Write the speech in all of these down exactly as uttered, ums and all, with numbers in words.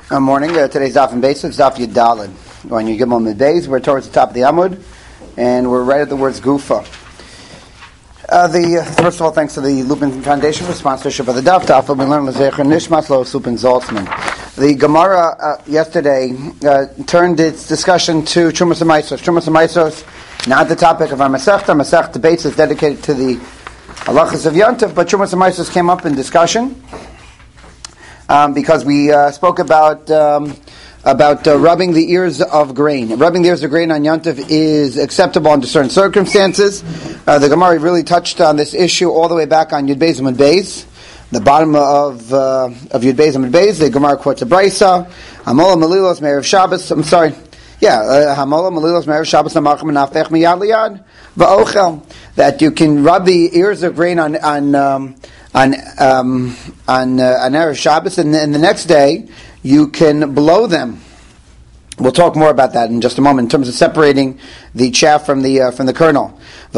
Good morning. Uh, today's Daf and Beis, it's Daf Yud Daled. When you give them the days, we're towards the top of the Amud, and we're right at the words Gufa. Uh, the uh, first of all, thanks to the Lupin Foundation for sponsorship of the Daf. Daf we learned Lezecher Nishmas Lo Lupin Zaltzman. The Gemara uh, yesterday uh, turned its discussion to Trumas Maisos. Trumas Maisos, not the topic of our Masechta. Masechta debates is dedicated to the halachas of Yontif, but Trumas Maisos came up in discussion. Um, because we uh, spoke about um, about uh, rubbing the ears of grain. Rubbing the ears of grain on Yontif is acceptable under certain circumstances. Uh, the Gemara really touched on this issue all the way back on Yud Beis Amud Beis, the bottom of uh, of Yud Beis Amud Beis. The Gemara quotes a brisa: Hamola Malilos Me'erev Shabbos. I'm sorry, yeah, Hamola Malilos Me'erev Shabbos Namachim Nafech Miyad Liyad Va'ochel. That you can rub the ears of grain on on. Um, on um, on uh, on Erev Shabbos, and, and the next day you can blow them. We'll talk more about that in just a moment in terms of separating the chaff from the uh, from the kernel.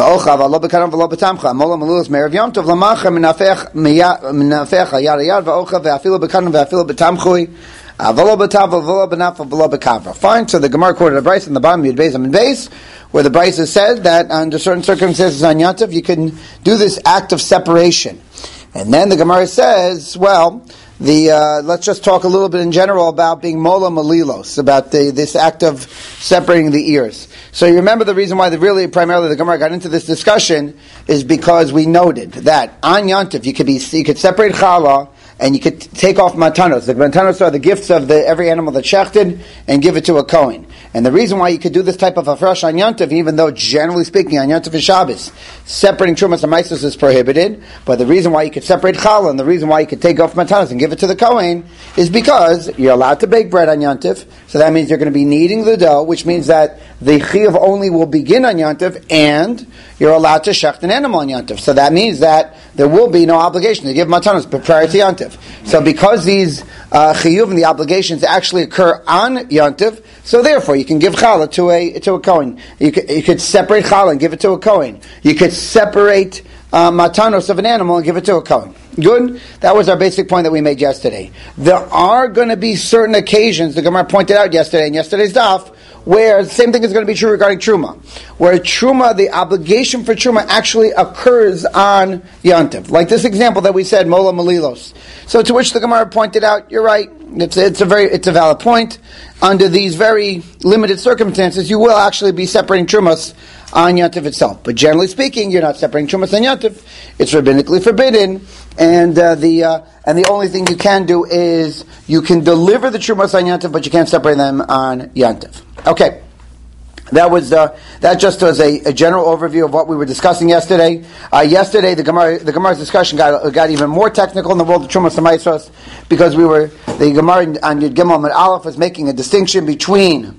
Fine. So the Gemara quoted a brayso in the bottom of Yud Beis Amud Beis, where the brayso said that under certain circumstances on Yontif you can do this act of separation. And then the Gemara says, well, the uh, let's just talk a little bit in general about being mola malilos, about the, this act of separating the ears. So you remember the reason why the really primarily the Gemara got into this discussion is because we noted that on Yontif you could be you could separate challah and you could take off matanos. The matanos are the gifts of the every animal that's shechted and give it to a kohen. And the reason why you could do this type of afresh on Yontif, even though generally speaking on Yontif and Shabbos, separating Trumas and Maisos is prohibited, but the reason why you could separate challah and the reason why you could take off matanos and give it to the kohen is because you're allowed to bake bread on Yontif, so that means you're going to be kneading the dough, which means that the chiyuv only will begin on Yontif, and you're allowed to shecht an animal on Yontif. So that means that there will be no obligation to give matanos prior to Yontif. So because these uh, chiyuv and the obligations actually occur on Yontif, so therefore you can give challah to a to a kohen. You could, you could separate challah and give it to a kohen. You could separate uh, matanos of an animal and give it to a kohen. Good? That was our basic point that we made yesterday. There are going to be certain occasions, the Gemara pointed out yesterday in yesterday's daf, where the same thing is going to be true regarding Truma. Where Truma, the obligation for Truma actually occurs on Yontif. Like this example that we said, Mola Malilos. So to which the Gemara pointed out, you're right, it's, it's a very, it's a valid point. Under these very limited circumstances, you will actually be separating Trumas on Yontif itself. But generally speaking, you're not separating Trumas on Yontif. It's rabbinically forbidden. And uh, the uh, and the only thing you can do is you can deliver the Trumas on Yontif, but you can't separate them on Yontif. Okay, that was uh, that just was a, a general overview of what we were discussing yesterday. Uh, yesterday, the Gemara the Gemara's discussion got got even more technical in the world of Trumas and Maisos, because we were the Gemara on Yud Gimel and Aleph was making a distinction between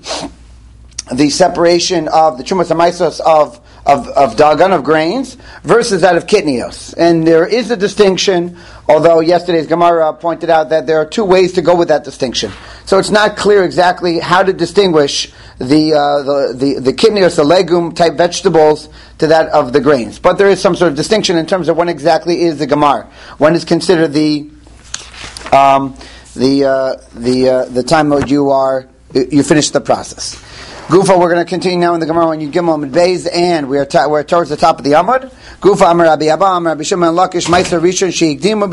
the separation of the Trumas and Maisos of of of dagan, of grains, versus that of kitnios. And there is a distinction, although yesterday's Gemara pointed out that there are two ways to go with that distinction. So it's not clear exactly how to distinguish the uh, the, the the kitnios, the legume type vegetables, to that of the grains. But there is some sort of distinction in terms of when exactly is the Gemara, when is considered the um, the uh, the uh, the time that you are you finish the process. Gufa, we're going to continue now in the Gemara on Yud Gimel Amud Beis, and we are ta- we're towards the top of the Amud. Gufa Amar Rabbi Abba Amar Rabbi Shimon Lakish Meiser Rishon Sheikdimu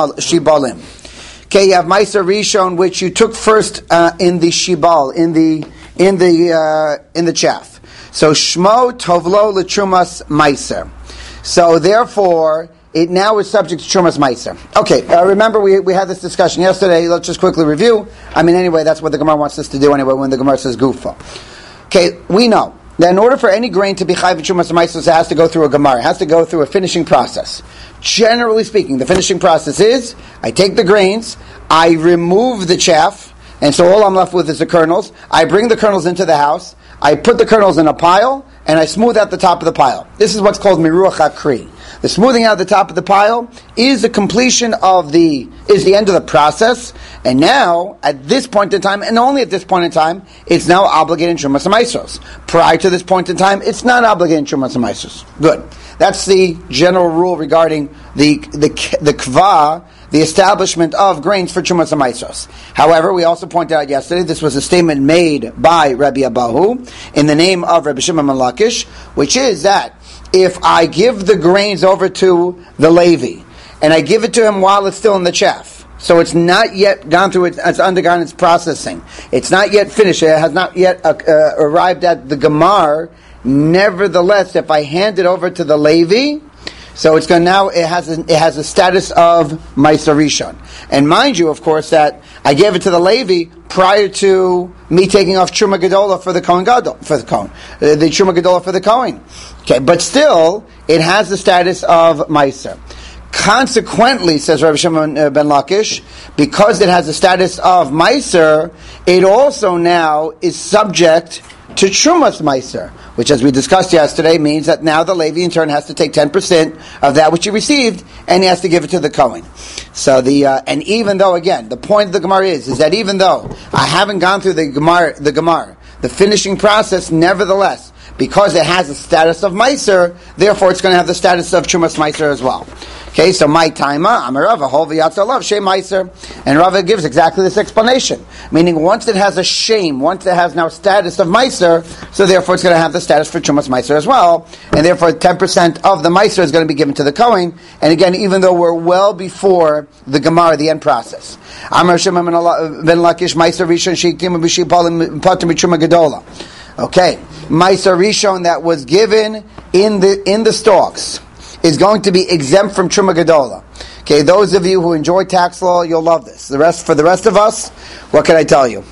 b'Shibalim. Okay, you have Meiser Rishon, which you took first uh, in the Shibal, in the in the uh, in the chaff. So Shmo Tovlo L'Trumas Meiser. So therefore, it now is subject to Trumas Meiser. Okay, uh, remember we we had this discussion yesterday. Let's just quickly review. I mean, anyway, that's what the Gemara wants us to do anyway when the Gemara says Gufa. Okay, we know that in order for any grain to be chayv Trumas Maisos, it has to go through a Gemara. It has to go through a finishing process. Generally speaking, the finishing process is, I take the grains, I remove the chaff, and so all I'm left with is the kernels. I bring the kernels into the house, I put the kernels in a pile, and I smooth out the top of the pile. This is what's called miruach hakri. The smoothing out the top of the pile is the completion of the, is the end of the process, and now, at this point in time, and only at this point in time, it's now obligated in Trumas Maisos. Prior to this point in time, it's not obligated in Trumas Maisos. Good. That's the general rule regarding the, the, the kva the establishment of grains for Trumas and Maisros. However, we also pointed out yesterday, this was a statement made by Rabbi Abahu in the name of Rabbi Shimon ben Lakish, which is that if I give the grains over to the Levi, and I give it to him while it's still in the chaff, so it's not yet gone through its, it's undergone its processing, it's not yet finished, it has not yet uh, uh, arrived at the Gemar, nevertheless, if I hand it over to the Levi, so it's going now. It has a, it has a status of Meiser Rishon, and mind you, of course, that I gave it to the Levi prior to me taking off Truma Gedola for the Kohen Gadol for the Kohen, uh, the Truma Gedola for the Kohen. Okay, but still, it has the status of Meiser. Consequently, says Rabbi Shimon ben Lakish, because it has the status of Meiser, it also now is subject to Trumas Meiser, which, as we discussed yesterday, means that now the Levi in turn has to take ten percent of that which he received, and he has to give it to the Kohen. So the uh, and even though, again, the point of the Gemara is is that even though I haven't gone through the Gemara, the Gemara, the finishing process, nevertheless, because it has a status of Meiser, therefore it's going to have the status of Trumas Meiser as well. Okay, so my taima, Amar Rava, Hol v'yatzalav, Shem Meiser. And Rava gives exactly this explanation. Meaning, once it has a shame, once it has now status of Meiser, so therefore it's going to have the status for Trumas Meiser as well. And therefore ten percent of the Meiser is going to be given to the Kohen. And again, even though we're well before the Gemara, the end process. Amar Shimon ben Lakish, Meiser Rishon, Sheiktim B'Shipalim, Patim B'Truma Gedola. Okay, Meiser Rishon that was given in the in the stalks is going to be exempt from Truma Gedola. Okay, those of you who enjoy tax law, you'll love this. The rest, for the rest of us, what can I tell you?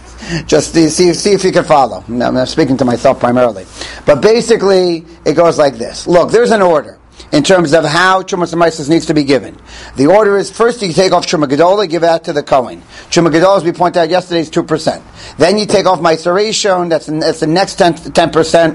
Just see, see if you can follow. I'm speaking to myself primarily. But basically, it goes like this. Look, there's an order in terms of how Trumas and Meiser needs to be given. The order is, first you take off Truma Gedola, give that to the Kohen. Truma Gedola, as we pointed out yesterday, is two percent. Then you take off Meiser Rishon, that's, that's the next ten percent.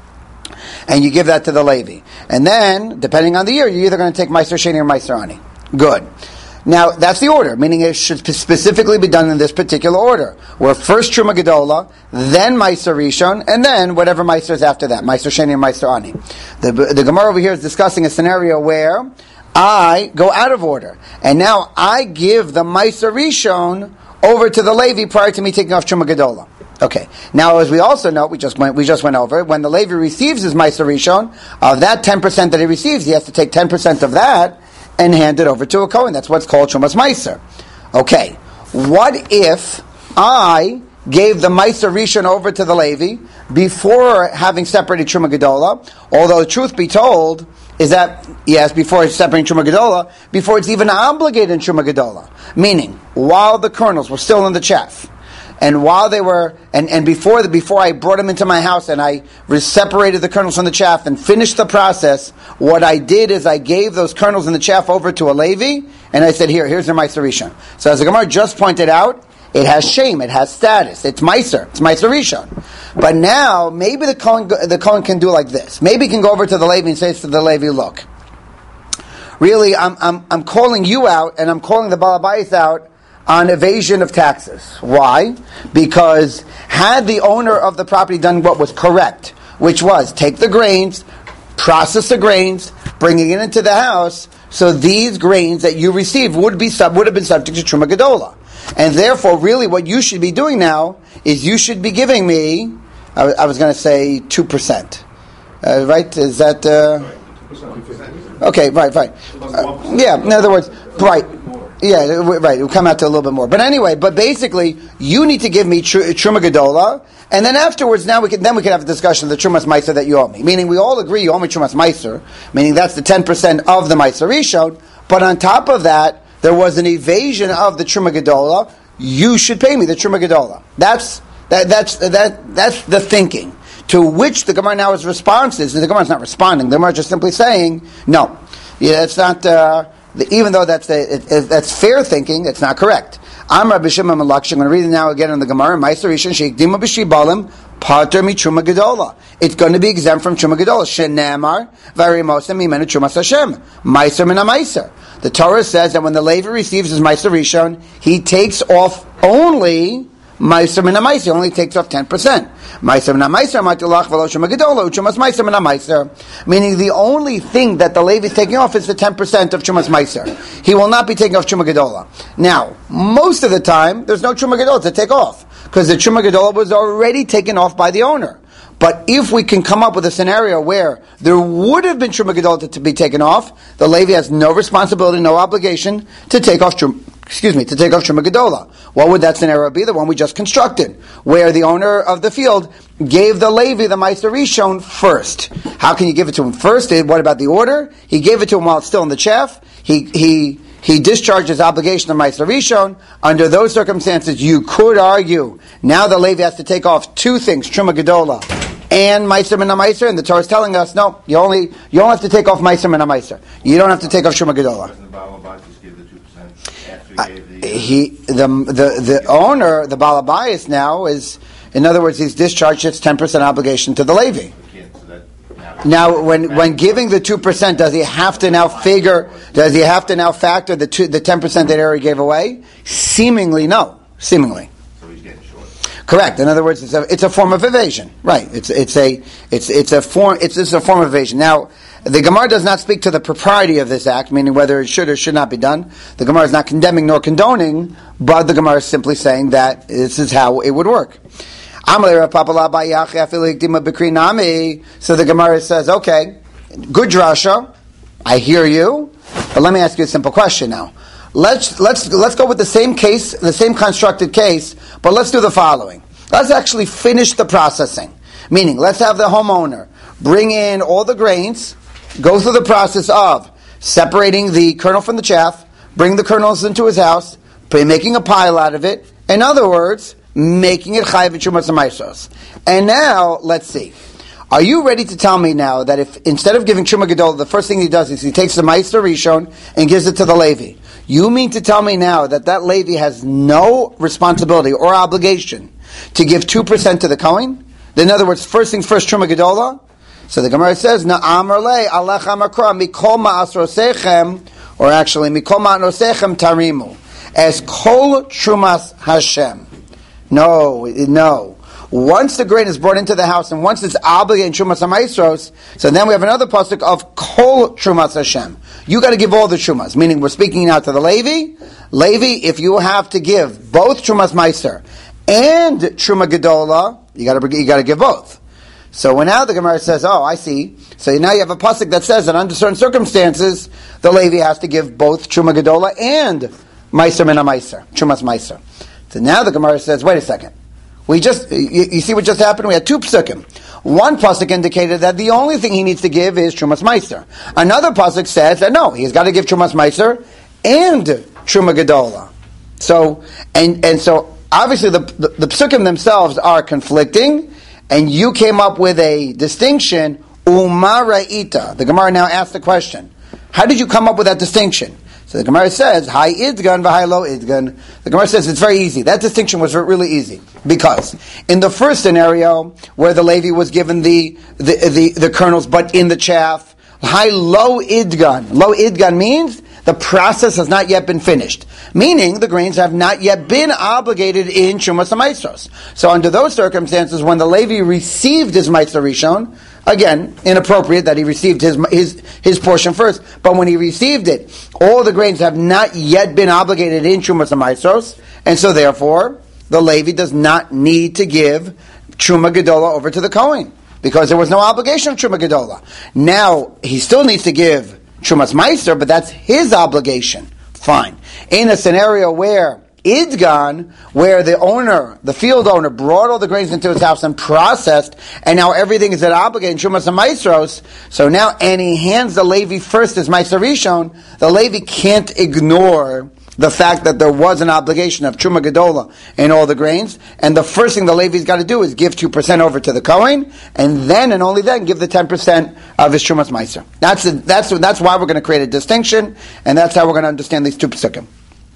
And you give that to the Levi. And then, depending on the year, you're either going to take Meiser Sheni or Meiser Ani. Good. Now, that's the order, meaning it should specifically be done in this particular order. Where first Truma Gedola, then Meiser Rishon, and then whatever Meiser is after that, Meiser Sheni or Meiser Ani. The, the Gemara over here is discussing a scenario where I go out of order. And now I give the Meiser Rishon over to the Levi prior to me taking off Truma Gedola. Okay. Now, as we also know, we just went we just went over, when the Levi receives his Meiser Rishon, of that ten percent that he receives, he has to take ten percent of that and hand it over to a Kohen. That's what's called Trumas Meiser. Okay. What if I gave the Meiser Rishon over to the Levi before having separated Truma Gedola? Although, the truth be told, is that, yes, before it's separating Truma Gedola, before it's even obligated in Truma Gedola. Meaning, while the kernels were still in the chaff, and while they were, and, and before the, before I brought them into my house and I separated the kernels from the chaff and finished the process, what I did is I gave those kernels in the chaff over to a Levi, and I said, here, here's your Meiser Rishon. So as the Gemara just pointed out, it has shame, it has status, it's Meiser, it's Meiser Rishon. But now, maybe the Kohen, the Kohen can do like this. Maybe he can go over to the Levi and say to the Levi, look, really, I'm, I'm, I'm calling you out, and I'm calling the Baal Habayis out on evasion of taxes. Why? Because had the owner of the property done what was correct, which was take the grains, process the grains, bringing it into the house, so these grains that you received would be sub, would have been subject to Truma Gedola. And therefore, really what you should be doing now is you should be giving me, I, I was going to say two percent. Uh, right? Is that... Uh, okay, right, right. Uh, yeah, in other words, right. Yeah, right. It will come out to a little bit more, but anyway. But basically, you need to give me tr- Truma Gedola, and then afterwards, now we can then we can have a discussion of the Trumas Meiser that you owe me. Meaning, we all agree you owe me Trumas Meiser. Meaning, that's the ten percent of the Meiser Rishon. But on top of that, there was an evasion of the Truma Gedola. You should pay me the Truma Gedola. That's that. That's that. That's the thinking. To which the Gemara now is response is. The Gemara is not responding. The Gemara is just simply saying, no, yeah, it's not. Uh, Even though that's a, it, it, that's fair thinking, it's not correct. I'm Rabbi Shimon ben Lakish. I'm going to read it now again in the Gemara. Meiser Rishon sheikdimu b'shibalim pater mi Truma Gedola. It's going to be exempt from Truma Gedola. Shenamar v'rimosem mimenu Trumas Hashem. Meiser min Meiser. The Torah says that when the Levi receives his Meiser Rishon, he takes off only Meiser min ha-meiser only takes off ten percent. Meiser min ha-meiser matilach v'lo truma gedola u'trumas meiser min ha-meiser. Meaning the only thing that the Levi is taking off is the ten percent of trumas meiser. He will not be taking off truma gedola. Now, most of the time, there's no truma gedola to take off because the truma gedola was already taken off by the owner. But if we can come up with a scenario where there would have been Truma Gedola to, to be taken off, the Levi has no responsibility, no obligation to take off Truma, excuse me, to take off Truma Gedola. What would that scenario be? The one we just constructed, where the owner of the field gave the Levi the Meiser Rishon first. How can you give it to him first? What about the order? He gave it to him while it's still in the chaff. He, he, He discharged his obligation of Meiser Rishon. Under those circumstances, you could argue now the Levi has to take off two things: Truma Gedola and Meiser min ha-meiser. And the Torah is telling us, no, you only you only have to take off Meiser min ha-meiser. You don't have to take off Truma Gedola. Doesn't the Baal Habayis just give the two percent after he Uh, gave the? Uh, he the the the owner, the Baal Habayis now is, in other words, he's discharged his ten percent obligation to the Levi. can't, so that Now, when when giving the two percent, does he have to now figure? Does he have to now factor the two, the ten percent that he already gave away? Seemingly, no. Seemingly, So he's getting short. correct. In other words, it's a it's a form of evasion, right? It's it's a it's it's a form it's, it's a form of evasion. Now, the Gemara does not speak to the propriety of this act, meaning whether it should or should not be done. The Gemara is not condemning nor condoning, but the Gemara is simply saying that this is how it would work. So the Gemara says, okay, good drasha, I hear you, but let me ask you a simple question now. Let's let's let's go with the same case, the same constructed case, but let's do the following. Let's actually finish the processing. Meaning, let's have the homeowner bring in all the grains, go through the process of separating the kernel from the chaff, bring the kernels into his house, making a pile out of it. In other words, making it chayav b'trumas ha'maisos. And now, let's see. Are you ready to tell me now that if instead of giving Truma Gedola, the first thing he does is he takes the Meiser Rishon and gives it to the Levi? You mean to tell me now that that Levi has no responsibility or obligation to give two percent to the Kohen? In other words, first things first, Truma Gedola? So the Gemara says, Na'amar le alecha makra mikol ma'asrosechem, or actually, mikol ma'anosechem tarimu, as kol Trumas Hashem. No, no. Once the grain is brought into the house, and once it's obligated in Trumas HaMaisros, so then we have another pasuk of Kol Trumas Hashem. You got to give all the Trumas. Meaning, we're speaking now to the Levi. Levi, if you have to give both Trumas Meiser and Truma Gedola, you got to you got to give both. So when now the Gemara says, "Oh, I see." So now you have a pasuk that says that under certain circumstances, the Levi has to give both Truma Gedola and Meiser min ha-meiser, Trumas Meiser. So now the Gemara says, wait a second. We just, you, you see what just happened? We had two psukim. One pasuk indicated that the only thing he needs to give is Trumas Meiser. Another pasuk says that no, he's got to give Trumas Meiser and Truma Gedola. So, and, and so, obviously the, the, the psukim themselves are conflicting, and you came up with a distinction, Uma Ra'ita. The Gemara now asks the question, how did you come up with that distinction? So the Gemara says, Hi idgan v'hai lo idgan. The Gemara says it's very easy. That distinction was really easy. Because in the first scenario, where the Levi was given the, the, the, the kernels, but in the chaff, Hi lo idgan. Lo idgan means the process has not yet been finished. Meaning the grains have not yet been obligated in Trumas HaMaisros. So under those circumstances, when the Levi received his Meiser Rishon, again, inappropriate that he received his, his his portion first, but when he received it, all the grains have not yet been obligated in Trumas HaMaisros, and so therefore, the Levi does not need to give Truma Gedola over to the Kohen, because there was no obligation of Truma Gedola. Now, he still needs to give Trumas Meiser, but that's his obligation. Fine. In a scenario where Idgan, where the owner, the field owner, brought all the grains into his house and processed, and now everything is at obligated in Trumas HaMaisros, so now, and he hands the Levi first as Meiser Rishon, the Levi can't ignore the fact that there was an obligation of Truma Gedola in all the grains, and the first thing the Levi's got to do is give two percent over to the Kohen, and then, and only then, give the ten percent of his Trumas Meiser. That's, the, that's, that's why we're going to create a distinction, and that's how we're going to understand these two psukim.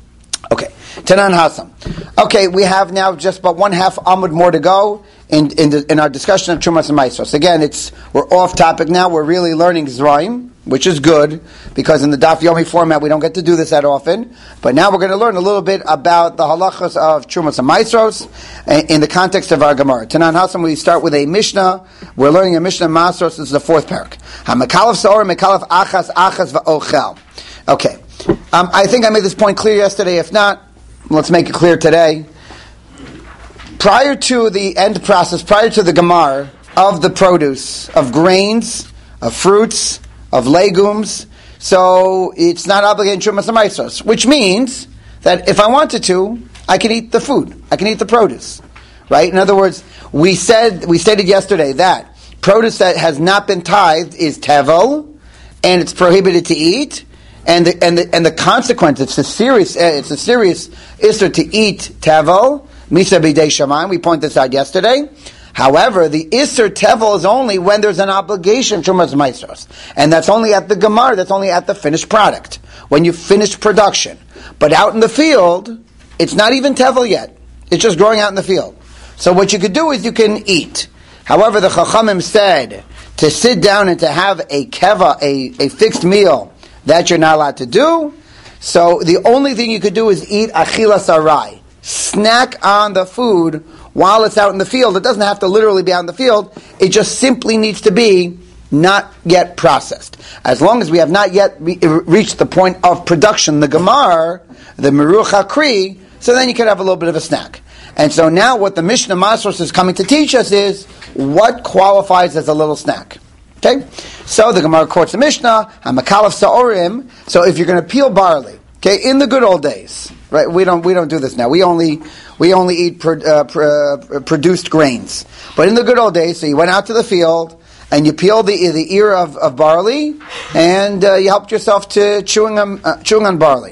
Okay, Tanan Hassam. Okay, we have now just about one half Amud more to go in in, the, in our discussion of Trumas and Meisos. Again, it's we're off topic now. We're really learning Zraim. which is good, because in the Daf Yomi format we don't get to do this that often. But now we're going to learn a little bit about the halachas of Trumas and Maasros in the context of our Gemara. Tanan Hasan, we start with a Mishnah. We're learning a Mishnah Maasros. This is the fourth parak. HaMekalef Sa'or, Mekalef Achas, Achas V'Ochel. Okay. Um, I think I made this point clear yesterday. If not, let's make it clear today. Prior to the end process, prior to the Gemar of the produce, of grains, of fruits, of legumes, so it's not obligated Trumas and Maasros, which means that if I wanted to, I can eat the food. I can eat the produce. Right? In other words, we said, we stated yesterday that produce that has not been tithed is tevel, and it's prohibited to eat. And the, and the, and the consequence, it's a serious, it's a serious issur to eat tevel, misa b'dei shamayim. We pointed this out yesterday. However, the issur tevel is only when there's an obligation Trumas Maasros, and that's only at the gemar. That's only at the finished product when you finish production. But out in the field, it's not even tevel yet. It's just growing out in the field. So what you could do is you can eat. However, the Chachamim said to sit down and to have a keva, a, a fixed meal, that you're not allowed to do. So the only thing you could do is eat achilas arai. Snack on the food while it's out in the field. It doesn't have to literally be out in the field. It just simply needs to be not yet processed. As long as we have not yet re- reached the point of production, the gemar, the meruch hakri, so then you can have a little bit of a snack. And so now what the Mishnah Maasros is coming to teach us is what qualifies as a little snack. Okay, so the Gemara quotes the Mishnah, HaMekalef Sa'orim. So if you're going to peel barley, okay, in the good old days, right? We don't we don't do this now. We only we only eat pro, uh, pro, uh, produced grains. But in the good old days, so you went out to the field and you peeled the the ear of, of barley, and uh, you helped yourself to chewing on uh, chewing on barley.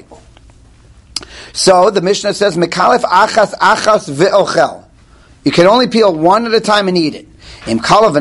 So the Mishnah says, Mekalef Achas Achas V'Ochel. You can only peel one at a time and eat it. But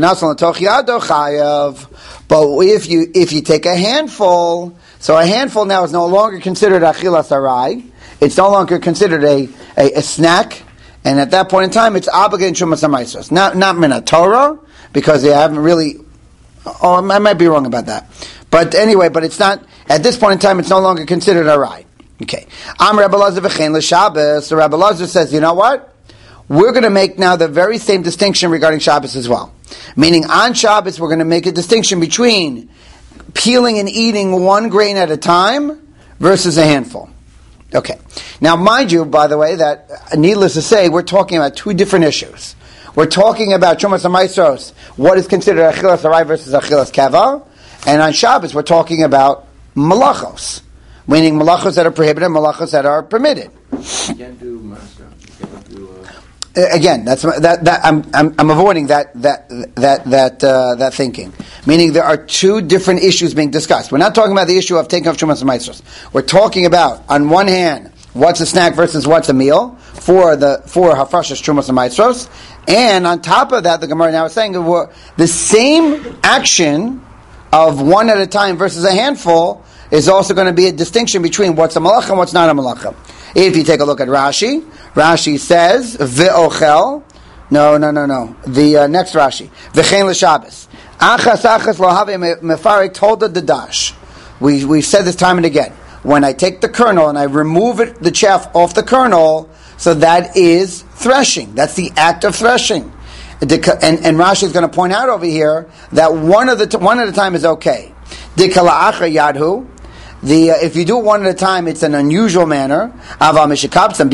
if you if you take a handful, so a handful now is no longer considered achilas arai. It's no longer considered a, a, a snack, and at that point in time, it's obligated Trumas and Maasros. Not not min Torah, because they haven't really. Oh, I might be wrong about that. But anyway, but it's not at this point in time. It's no longer considered arai. Okay. Am Rabbi Lazar v'chein l'Shabbos. So Rabbi Lazar says, you know what? We're going to make now the very same distinction regarding Shabbos as well. Meaning on Shabbos, we're going to make a distinction between peeling and eating one grain at a time versus a handful. Okay. Now, mind you, by the way, that needless to say, we're talking about two different issues. We're talking about Trumas and Maasros, what is considered achilas arai versus achilas keva, and on Shabbos, we're talking about malachos, meaning malachos that are prohibited and malachos that are permitted. You can't do master. You can't do... Uh... Again, that's that. That I'm, I'm, I'm avoiding that that that that uh, that thinking. Meaning, there are two different issues being discussed. We're not talking about the issue of taking off Trumas and Maasros. We're talking about, on one hand, what's a snack versus what's a meal for the for hafrashas Trumas and Maasros, and on top of that, the Gemara now is saying the same action of one at a time versus a handful is also going to be a distinction between what's a malacha and what's not a malacha. If you take a look at Rashi, Rashi says, V'ochel, no, no, no, no, the uh, next Rashi, V'chein l'Shabbos, Achas achas lo have mefarek tolda dadash. We, we've said this time and again. When I take the kernel and I remove it, the chaff off the kernel, so that is threshing. That's the act of threshing. And, and Rashi is going to point out over here that one, of the t- one at a time is okay. Dikala acha yadhu. The, uh, if you do it one at a time, it's an unusual manner. However, if you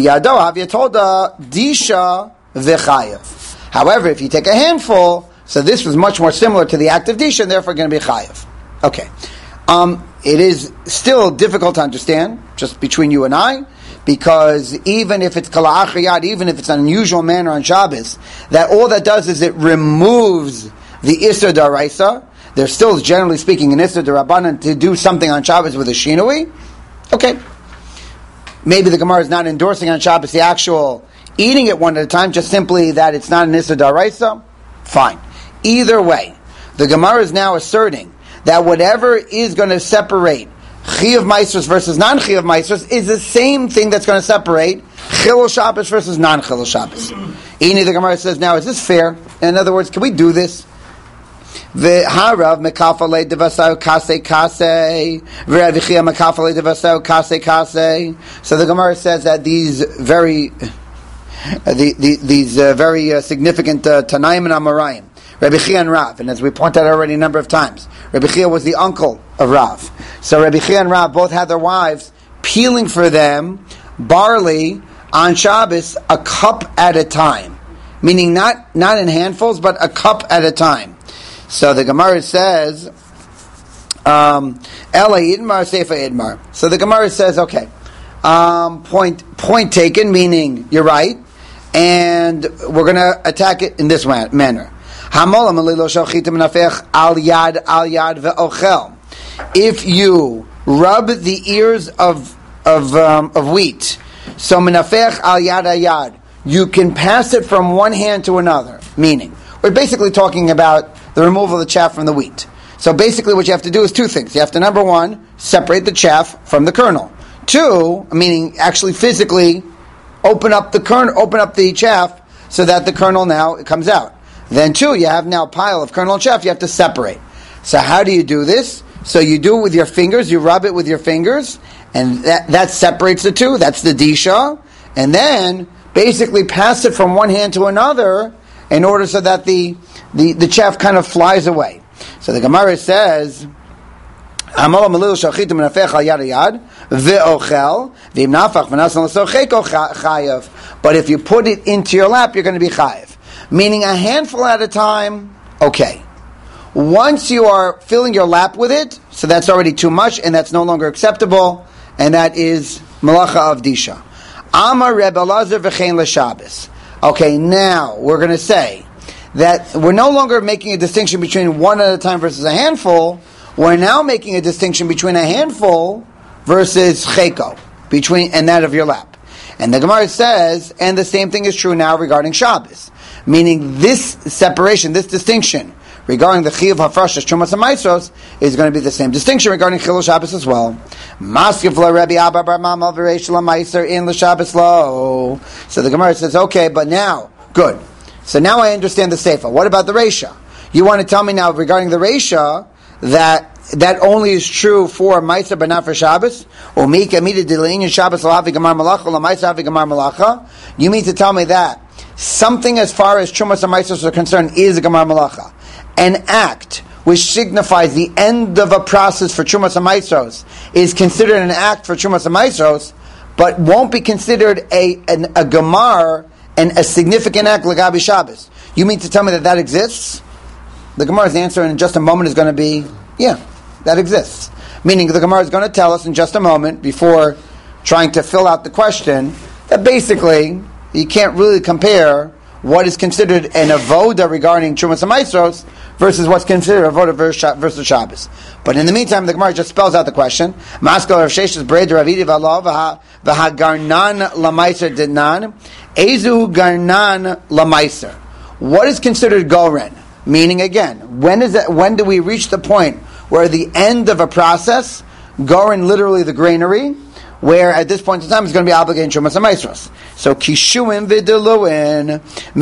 take a handful, so this was much more similar to the act of disha, and therefore going to be chayav. Okay. Um, it is still difficult to understand, just between you and I, because even if it's kala achayad, even if it's an unusual manner on Shabbos, that all that does is it removes the issur daraisa. There's still, generally speaking, an issur d'Rabbanan to do something on Shabbos with a shinui. Okay. Maybe the Gemara is not endorsing on Shabbos the actual eating it one at a time, just simply that it's not an issur d'Oraisa. Fine. Either way, the Gemara is now asserting that whatever is going to separate Chiyuv Maasros versus non-Chiyuv Maasros is the same thing that's going to separate Chilul Shabbos versus non-Chilul Shabbos. Ini, the Gemara says, now, is this fair? In other words, can we do this? V'harav mekafale devasau kase kase. V'Rav mekafale devasau kase kase. So the Gemara says that these very, uh, the, the, these uh, very uh, significant uh, Tanaim and Amoraim, Rabbi Chia and Rav, and as we pointed out already a number of times, Rabbi Chia was the uncle of Rav. So Rabbi Chia and Rav both had their wives peeling for them barley on Shabbos a cup at a time, meaning not not in handfuls, but a cup at a time. So the Gemara says, um, Ela Idmar Seifa Idmar. So the Gemara says, okay, um, point point taken, meaning you're right, and we're going to attack it in this manner. If you rub the ears of of um, of wheat, so minafech al yad ayad, you can pass it from one hand to another. Meaning, we're basically talking about the removal of the chaff from the wheat. So basically, what you have to do is two things. You have to, number one, separate the chaff from the kernel. Two, meaning actually physically open up the kernel, open up the chaff so that the kernel now it comes out. Then two, you have now a pile of kernel and chaff you have to separate. So how do you do this? So you do it with your fingers, you rub it with your fingers, and that, that separates the two, that's the disha, and then basically pass it from one hand to another in order so that the, the, the chaff kind of flies away. So the Gemara says, but if you put it into your lap, you're going to be chayiv. Meaning a handful at a time, okay. Once you are filling your lap with it, so that's already too much, and that's no longer acceptable, and that is malacha of disha. Amar Reb Elazar v'chein l'Shabbos. Okay, now we're going to say that we're no longer making a distinction between one at a time versus a handful. We're now making a distinction between a handful versus cheko, between and that of your lap. And the Gemara says, and the same thing is true now regarding Shabbos. Meaning this separation, this distinction regarding the Chiyuv Hafrashas Trumas HaMaisros is going to be the same distinction regarding Chilul Shabbos as well. Maskif la Rabbi Abba Bar Mama v'Reish la Meiser in the Shabbos lo. So the Gemara says, okay, but now, good. So now I understand the Seifa. What about the Reisha? You want to tell me now regarding the Reisha that that only is true for Meiser but not for Shabbos? Or Mika Mida Dilayin Shabbos la Havi Gamar Malacha la Meiser Havi Gamar Malacha? You mean to tell me that something as far as Trumas HaMaisros are concerned is a Gamar Malacha. An act which signifies the end of a process for Trumas HaMaisros is considered an act for Trumas HaMaisros, but won't be considered a an, a Gamar and a significant act Lagabi Shabbos. You mean to tell me that that exists? The Gemara's answer in just a moment is going to be, yeah, that exists. Meaning the Gemara is going to tell us in just a moment, before trying to fill out the question, that basically you can't really compare what is considered an avoda regarding Trumas HaMaisros versus what's considered avoda versus Shabbos. But in the meantime, the Gemara just spells out the question. Maskal Rav Sheshes Breder Ravidi V'Alav V'Hagarnan Lamaiser Dinan Ezu Garnan Lamaiser. What is considered Goren? Meaning again, when is that? When do we reach the point where the end of a process, Goren literally the granary, where at this point in time it's going to be obligated in Trumas HaMaisros. So kishuim v'deluin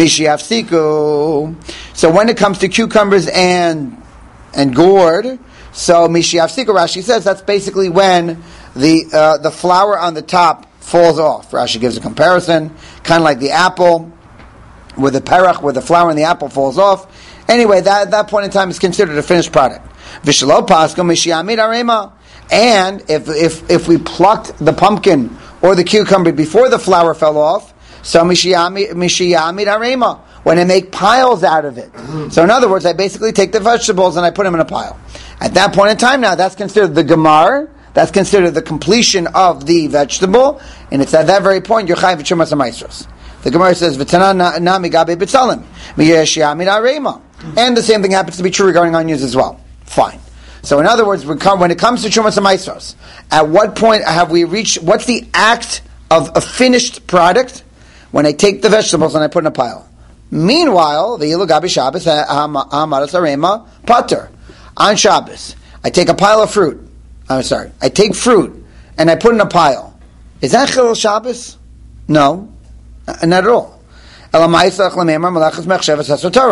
mishiafsiku. So when it comes to cucumbers and and gourd, so mishiafsiku, Rashi says that's basically when the uh, the flour on the top falls off. Rashi gives a comparison, kind of like the apple, where the perach, where the flour in the apple falls off. Anyway, that at that point in time is considered a finished product. V'shelo pascha mishiamid arema. And if if if we plucked the pumpkin or the cucumber before the flour fell off, so mishiyamid arema, when I make piles out of it. Mm-hmm. So in other words, I basically take the vegetables and I put them in a pile. At that point in time now, that's considered the gemar, that's considered the completion of the vegetable, and it's at that very point you're chayiv Trumas HaMaisros. The Gemara says, V'tana nami gabe b'tzalim, miyashiyamid arema. And the same thing happens to be true regarding onions as well. Fine. So in other words, when it comes to Trumas HaMaisros, at what point have we reached, what's the act of a finished product when I take the vegetables and I put in a pile? Meanwhile, the Yilu Gabi Shabbos, Ha'amaras Arema, Pater. On Shabbos, I take a pile of fruit. I'm sorry, I take fruit and I put in a pile. Is that Chilul Shabbos? No, not at all. Ela ma'isach l'meimar malachas mechshavas hasotorah.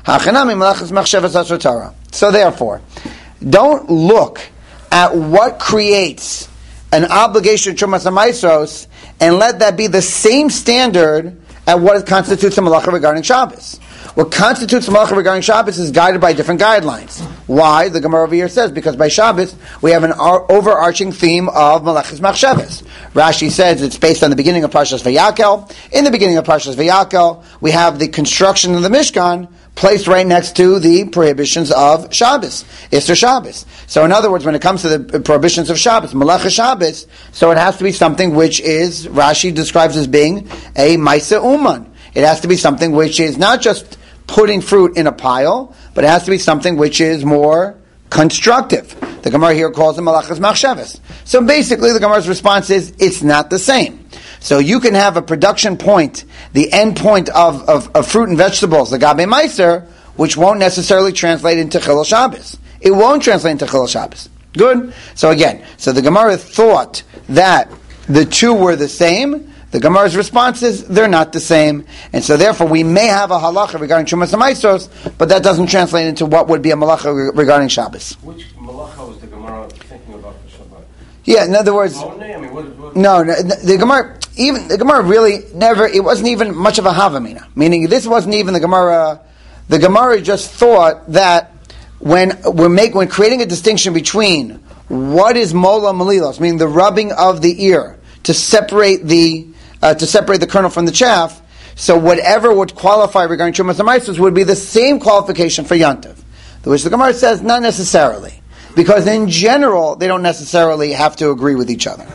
So therefore, don't look at what creates an obligation of Trumas HaMaasros and let that be the same standard at what constitutes a malacha regarding Shabbos. What constitutes a malacha regarding Shabbos is guided by different guidelines. Why? The Gemara over here says, because by Shabbos we have an ar- overarching theme of Malachas Machshavas. Rashi says it's based on the beginning of Parshas Vayakel. In the beginning of Parshas Vayakel, we have the construction of the Mishkan placed right next to the prohibitions of Shabbos, Isser Shabbos. So in other words, when it comes to the prohibitions of Shabbos, Malacha Shabbos, so it has to be something which is, Rashi describes as being a Maisa Uman. It has to be something which is not just putting fruit in a pile, but it has to be something which is more constructive. The Gemara here calls them Malachas Machshavas. So basically the Gemara's response is, it's not the same. So you can have a production point, the end point of, of, of fruit and vegetables, the Gabe Meiser, which won't necessarily translate into Chilul Shabbos. It won't translate into Chilul Shabbos. Good? So again, so the Gemara thought that the two were the same. The Gemara's response is, they're not the same. And so therefore we may have a halacha regarding Trumas HaMaasros, but that doesn't translate into what would be a malacha regarding Shabbos. Which malacha was the Gemara thinking about for Shabbat? Yeah, in other words, I mean, what, what, no, no, the Gemara, even the Gemara really never. It wasn't even much of a havamina. Meaning, this wasn't even the Gemara. The Gemara just thought that when we're make when creating a distinction between what is mola malilos, meaning the rubbing of the ear to separate the uh, to separate the kernel from the chaff. So whatever would qualify regarding Trumas HaMaasros would be the same qualification for Yantav. Which the Gemara says not necessarily. Because in general, they don't necessarily have to agree with each other.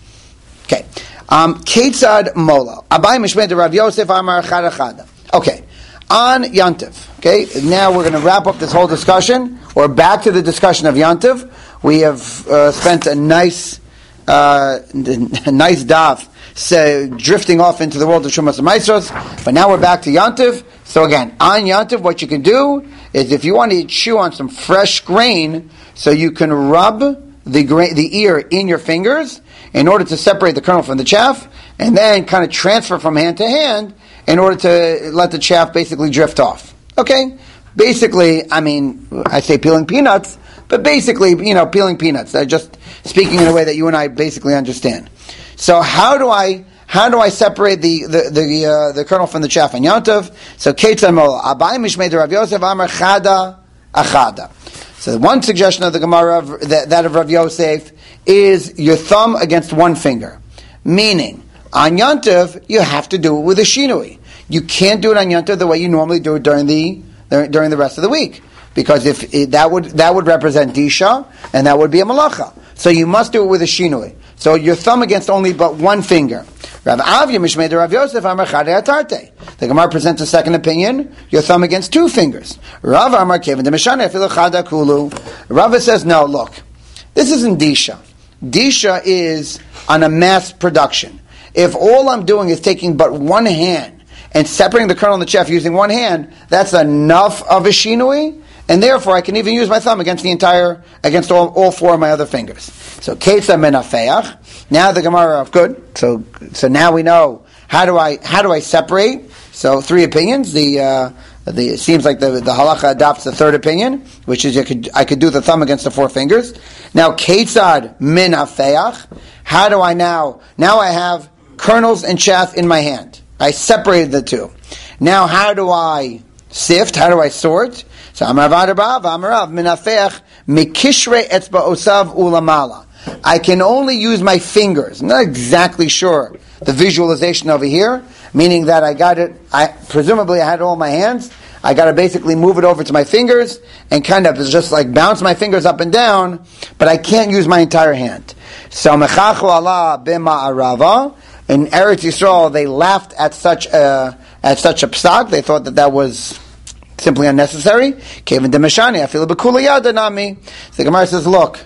Okay. Um, Ketzad Mola. Abai Mishmei de Rav Yosef Amar Chada Chada. Okay. On Yantiv. Okay. Now we're going to wrap up this whole discussion. We're back to the discussion of Yantiv. We have uh, spent a nice, uh, a nice daf so, drifting off into the world of Trumas HaMaasros. But now we're back to Yantiv. So again, on Yantiv, what you can do is if you want to chew on some fresh grain, so you can rub the gra- the ear in your fingers in order to separate the kernel from the chaff, and then kind of transfer from hand to hand in order to let the chaff basically drift off. Okay? Basically, I mean, I say peeling peanuts, but basically, you know, peeling peanuts. I'm just speaking in a way that you and I basically understand. So how do I how do I separate the the the, uh, the kernel from the chaff on Yantav? So Ketzad Mola Abai Mishmei de Rav Yosef Amar Chada Achada. So one suggestion of the Gemara, of, that, that of Rav Yosef, is your thumb against one finger. Meaning, on Yantav, you have to do it with a shinui. You can't do it on Yantav the way you normally do it during the during the rest of the week. Because if it, that would that would represent Disha, and that would be a malacha. So you must do it with a shinui. So your thumb against only but one finger. Rav Avya Mishmei de Rav Yosef Amar Chadei Atarte. The Gemara presents a second opinion. Your thumb against two fingers. Rav Amar Kevin de Mishane Afilu Chada Kulu. Rava says, no, look, this isn't Disha. Disha is on a mass production. If all I'm doing is taking but one hand and separating the kernel and the chaff using one hand, that's enough of a shinui. And therefore, I can even use my thumb against the entire, against all, all four of my other fingers. So, Ketzad Menafeach. Now the Gemara, good. So, so now we know how do I, how do I separate? So, three opinions. The, uh, the it seems like the the halacha adopts the third opinion, which is I could I could do the thumb against the four fingers. Now, Ketzad Menafeach. How do I now? Now I have kernels and chaff in my hand. I separated the two. Now, how do I sift? How do I sort? So Amarav Rav Amarav Minafech Mikishre Etzba Osav Ulamala. I can only use my fingers. I'm not exactly sure the visualization over here, meaning that I got it. I presumably I had it all in my hands. I got to basically move it over to my fingers and kind of just like bounce my fingers up and down, but I can't use my entire hand. So Mechachu Allah Bima Arava. In Eretz Yisrael, they laughed at such a at such a psak. They thought that that was simply unnecessary. Kevin de Meshani, I feel a bekula yada nami. The Gemara says, look,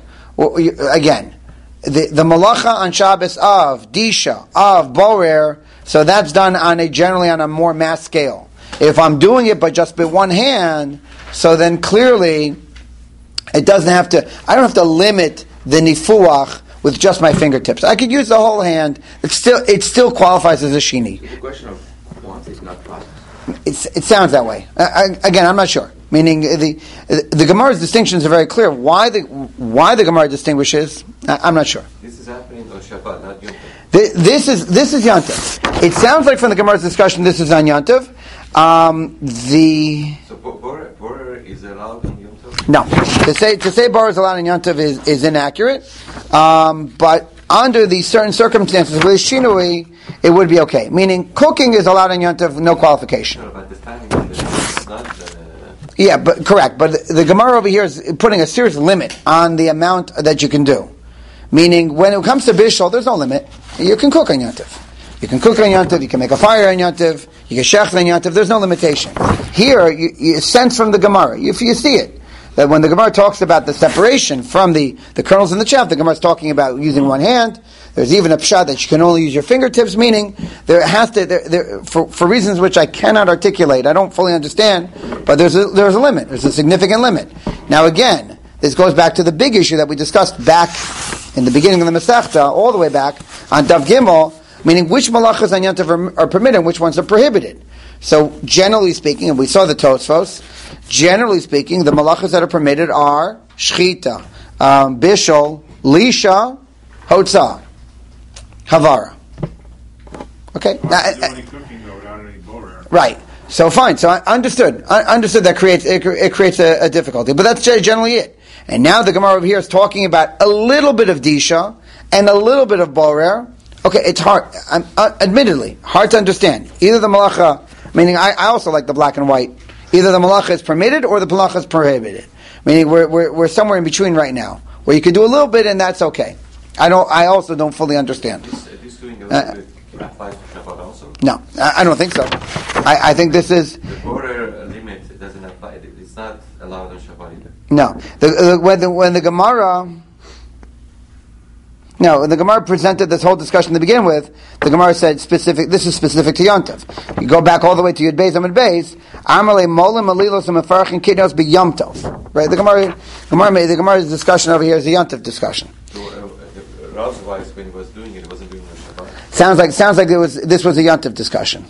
again, the, the malacha on Shabbos of Disha, of Borer, so that's done on a generally on a more mass scale. If I'm doing it but just with one hand, so then clearly it doesn't have to, I don't have to limit the nifuach with just my fingertips. I could use the whole hand. It still it still qualifies as a shini. It's a question of quantity, not process. it's, it sounds that way. Uh, I, again, I'm not sure. Meaning the the Gemara's distinctions are very clear. Why the why the Gemara distinguishes, I'm not sure. This is happening on Shabbat, not Yom Tov. This, this is this is Yom Tov. It sounds like from the Gemara's discussion this is on Yom Tov. Um, the so Borer, Borer is allowed on Yom Tov? No, to say to say Borer is allowed on Yom Tov is, is inaccurate. Um, but under the certain circumstances with Shinui, it would be okay. Meaning cooking is allowed on Yom Tov, no qualification. No, but the timing it's not. Uh, Yeah, but correct. But the, the Gemara over here is putting a serious limit on the amount that you can do. Meaning, when it comes to Bishul, there's no limit. You can cook on Yom Tov. You can cook on Yom Tov, you can make a fire on Yom Tov, you can shech on Yom Tov, there's no limitation. Here, you, you sense from the Gemara, if you see it, that when the Gemara talks about the separation from the, the kernels and the chaff, the Gemara is talking about using one hand. There's even a pshat that you can only use your fingertips, meaning there has to, there, there, for, for reasons which I cannot articulate, I don't fully understand, but there's a, there's a limit, there's a significant limit. Now again, this goes back to the big issue that we discussed back in the beginning of the Masechta, all the way back on Daf Gimel, meaning which malachas on Yom Tov are, are permitted and which ones are prohibited. So generally speaking, and we saw the Tosfos, generally speaking, the malachas that are permitted are shchita, um, bishul, lisha, hotzah, havara. Okay? Now, only cooking though without any borer. Right. So fine. So I understood. I understood that creates it, it creates a, a difficulty, but that's generally it. And now the Gemara over here is talking about a little bit of disha and a little bit of borer. Okay, it's hard. Um, uh, admittedly, hard to understand. Either the malacha, meaning I, I also like the black and white. Either the malacha is permitted or the malacha is prohibited. Meaning we're, we're we're somewhere in between right now, where you can do a little bit and that's okay. I don't. I also don't fully understand. Is this doing a little bit applies to Shabbat also? No, I, I don't think so. I, I think this is The Borer limit doesn't apply. It's not allowed on Shabbat either. no. The, the, when the when the Gemara. No, when the Gemara presented this whole discussion to begin with, the Gemara said specific. This is specific to Yom Tov. You go back all the way to Yud Beis Amud Beis. Amalei molim alilos and mefarachin kiddos be Yom Tov. Right? The Gemara, Gemara made the Gemara's discussion over here is a Yom Tov discussion. So, uh, uh, Rav-wise, when he was doing it, he wasn't doing it on Shabbat. Sounds like sounds like it was. This was a Yom Tov discussion.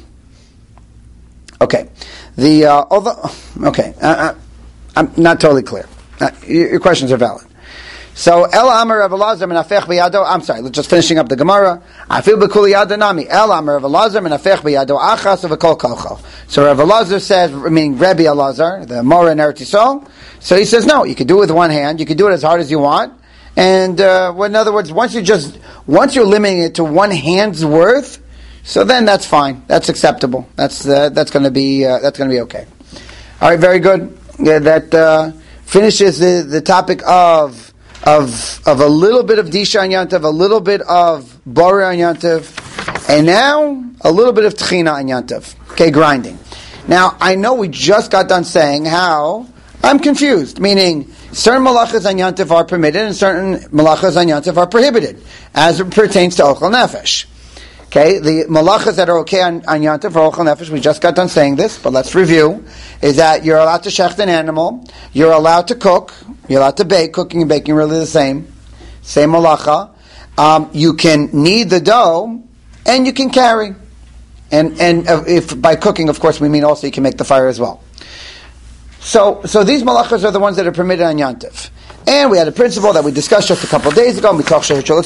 Okay, the uh, although okay, uh, uh, I'm not totally clear. Uh, your, your questions are valid. So El Amar Rav Elazar menafech biyado. I'm sorry. Let's just finishing up the Gemara. I feel bekuli yado nami. El Amar Rav Elazar menafech biyado achas of a kol kolchol. So Rav Elazar says, meaning Rebbe Elazar, the Mora in Eretz Yisrael. So he says, no, you can do it with one hand. You can do it as hard as you want. And uh, well, in other words, once you just once you're limiting it to one hand's worth, so then that's fine. That's acceptable. That's uh, that's going to be uh, that's going to be okay. All right, very good. Yeah, that uh, finishes the, the topic of. Of of a little bit of Disha on Yom Tov, a little bit of Borer on Yom Tov, and now a little bit of Tchina on Yom Tov. Okay, grinding. Now, I know we just got done saying how, I'm confused, meaning certain malachas on Yom Tov are permitted and certain malachas on Yom Tov are prohibited, as it pertains to Ochel Nefesh. Okay, the malachas that are okay on, on Yom Tov for Ochel Nefesh, we just got done saying this, but let's review, is that you're allowed to shecht an animal, you're allowed to cook, you're allowed to bake. Cooking and baking are really the same. Same malacha. Um, you can knead the dough, and you can carry. And and uh, if by cooking, of course, we mean also you can make the fire as well. So so these malachas are the ones that are permitted on Yom Tov. And we had a principle that we discussed just a couple of days ago. We talked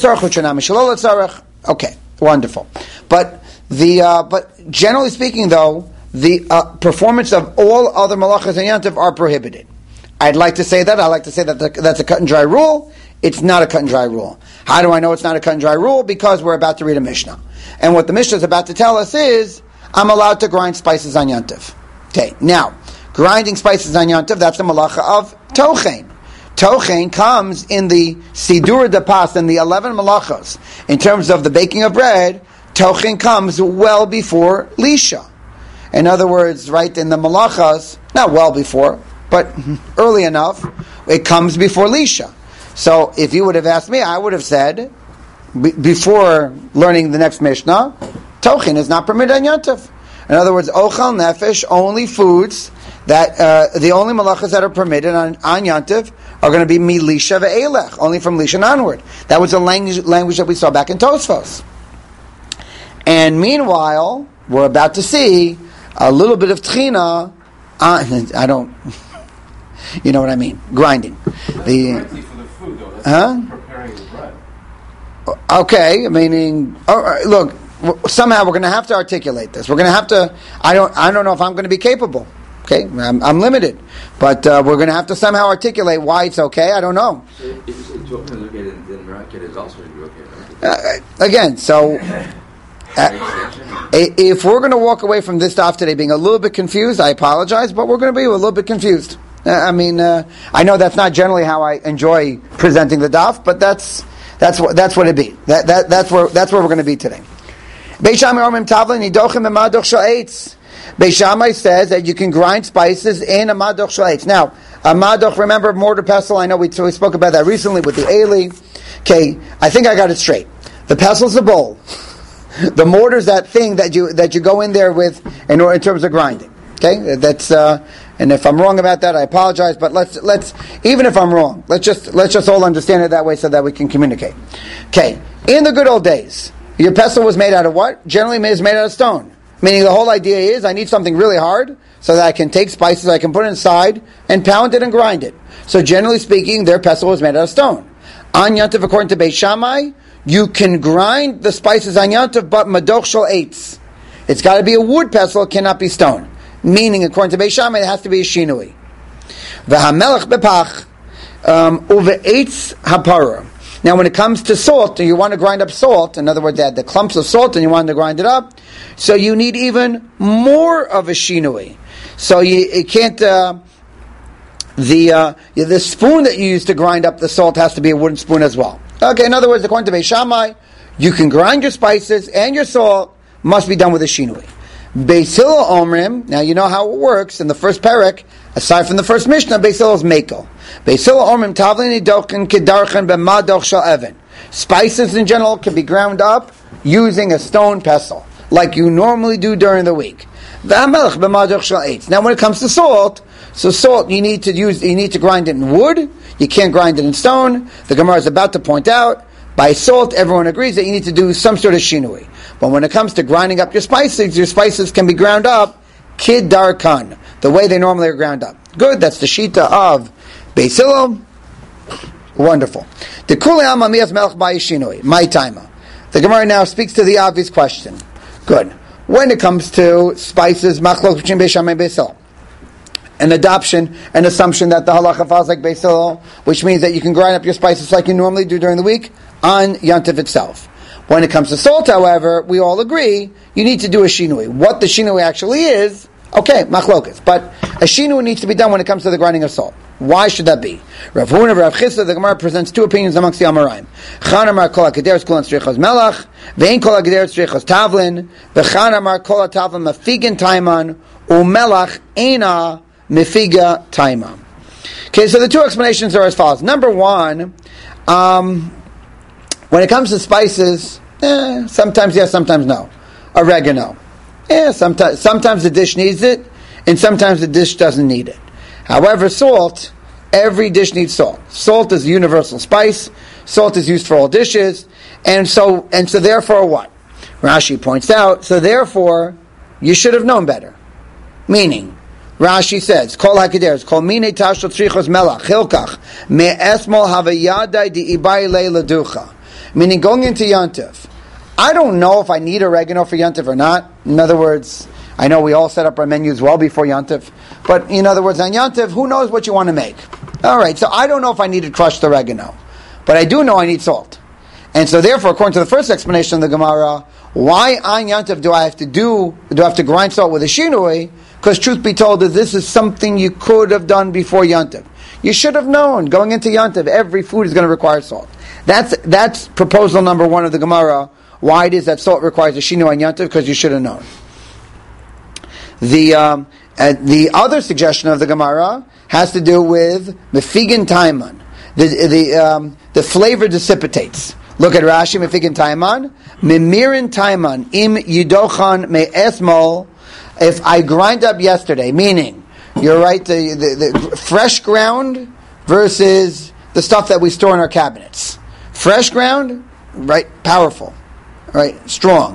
about Okay, wonderful. But the uh, but generally speaking, though, the uh, performance of all other malachas on Yom Tov are prohibited. I'd like to say that. I like to say that that's a cut and dry rule. It's not a cut and dry rule. How do I know it's not a cut and dry rule? Because we're about to read a Mishnah. And what the Mishnah is about to tell us is, I'm allowed to grind spices on Yom Tov. Okay, now, grinding spices on Yom Tov, that's the malacha of tochen. Tochen comes in the Sidur de Pas, in the eleven malachos. In terms of the baking of bread, tochen comes well before lisha. In other words, right in the malachas, not well before, but early enough, it comes before lisha. So if you would have asked me, I would have said, b- before learning the next Mishnah, tochen is not permitted on Yom Tov. In other words, ochel nefesh, only foods that, uh, the only malachas that are permitted on, on Yom Tov are going to be milisha ve'elech, only from lisha and onward. That was the language, language that we saw back in Tosfos. And meanwhile, we're about to see a little bit of tchina. Uh, I don't. You know what I mean? Grinding. That's The plenty for the food, though. That's Huh? preparing the bread. okay, meaning all right, look. w- Somehow we're going to have to articulate this. We're going to have to. I don't. I don't know if I'm going to be capable. Okay, I'm, I'm limited, but uh, we're going to have to somehow articulate why it's okay. I don't know. So if it's okay, then then Morocco is also going to be okay, Uh, right? again, so. Uh, if we're going to walk away from this daf today being a little bit confused, I apologize, but we're going to be a little bit confused. Uh, I mean, uh, I know that's not generally how I enjoy presenting the daf, but that's that's what that's what it be. That, that that's where that's where we're going to be today. Beis Shammai omrim tavlin nidochim b'madoch sha'etz. Beis Shammai says that you can grind spices in a madoch sha'etz. Now, a madoch, remember mortar pestle? I know we, so we spoke about that recently with the Eli. Okay, I think I got it straight. The pestle's the bowl. The mortar's that thing that you that you go in there with in, in terms of grinding. Okay, that's uh, and if I'm wrong about that, I apologize. But let's let's even if I'm wrong, let's just let's just all understand it that way so that we can communicate. Okay, in the good old days, your pestle was made out of what? Generally, it was made out of stone. Meaning the whole idea is I need something really hard so that I can take spices, I can put it inside and pound it and grind it. So generally speaking, their pestle was made out of stone. On Yantiv, according to Beis Shammai, you can grind the spices on Yantiv, but madoch shel eitz. It's got to be a wood pestle, it cannot be stone. Meaning, according to Beis Shammai, it has to be a shinui. V'hamelech bepach uve'etz hapara. Now, when it comes to salt, and you want to grind up salt, in other words, add the clumps of salt, and you want to grind it up, so you need even more of a shinui. So you, you can't. Uh, the uh, the spoon that you use to grind up the salt has to be a wooden spoon as well. Okay, in other words, according to Beis Shammai, you can grind your spices and your salt, must be done with a shinui. Beis Hillel omrim, now you know how it works in the first parak, aside from the first Mishnah, Beis Hillel is mekel. Beis Hillel omrim tavlin nidochen kedarchen b'madoch shel even. Spices in general can be ground up using a stone pestle, like you normally do during the week. V'hamelech b'madoch shel eitz. Now when it comes to salt, so salt you need to use, you need to grind it in wood, you can't grind it in stone. The Gemara is about to point out, by salt, everyone agrees that you need to do some sort of shinui. But when it comes to grinding up your spices, your spices can be ground up kid darkan, the way they normally are ground up. Good, that's the shita of Beis Hillel. Wonderful. The kuli alma miyas melech by shinui, my timer. The Gemara now speaks to the obvious question. Good. When it comes to spices, machlok between Beis Shammai and Beis Hillel, an adoption, an assumption that the halacha falls like Beis Hillel, which means that you can grind up your spices like you normally do during the week on Yantiv itself. When it comes to salt, however, we all agree you need to do a shinui. What the shinui actually is, okay, machlokas. But a shinui needs to be done when it comes to the grinding of salt. Why should that be? Rav Huna and Rav Chisda, the Gemara presents two opinions amongst the Amoraim. Chan amar kol ha'kederes kol strichos melach, ve'en kol ha'kederes strichos tavlin, ve'chan amar kol ha'tavlin mefigin taiman, u'melach ena mefiga taiman. Okay, so the two explanations are as follows. Number one, um... when it comes to spices, eh, sometimes yes, sometimes no. Oregano. Yeah, sometimes sometimes the dish needs it, and sometimes the dish doesn't need it. However, salt, every dish needs salt. Salt is a universal spice. Salt is used for all dishes, and so and so therefore what? Rashi points out, so therefore you should have known better. Meaning, Rashi says, Kol HaKederes, Kol Mine Tashot Trichos Melach, Hilkach, Me Esmol Havayadai Di Ibai Leila meaning going into Yantiv, I don't know if I need oregano for Yantiv or not. In other words, I know we all set up our menus well before Yantiv, but in other words, on Yantiv, who knows what you want to make? All right, so I don't know if I need to crush the oregano, but I do know I need salt. And so therefore, according to the first explanation of the Gemara, why on Yantiv do I have to do, do I have to grind salt with a shinui? Because truth be told, this is something you could have done before Yantiv. You should have known, going into Yantiv, every food is going to require salt. That's that's proposal number one of the Gemara. Why it is that salt requires a shinu on Yantiv? Because you should have known. The um, uh, the other suggestion of the Gemara has to do with mefigin taiman. The the um, the flavor dissipates. Look at Rashi mefigin taiman mimirin taiman im yidochan me esmol. If I grind up yesterday, meaning you're right, the, the, the fresh ground versus the stuff that we store in our cabinets. Fresh ground, right, powerful, right, strong.